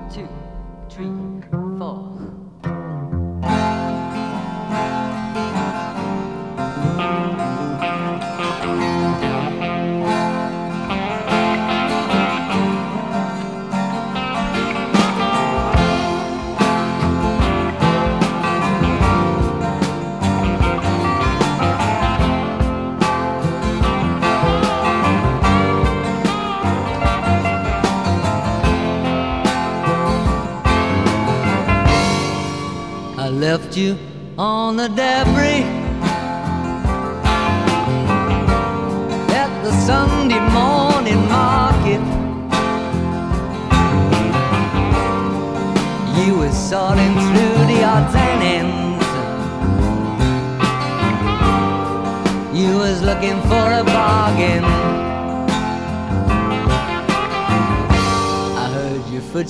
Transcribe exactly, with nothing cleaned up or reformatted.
two, three, four. I left you on the debris at the Sunday morning market. You were sorting through the odds and ends. You was looking for a bargain.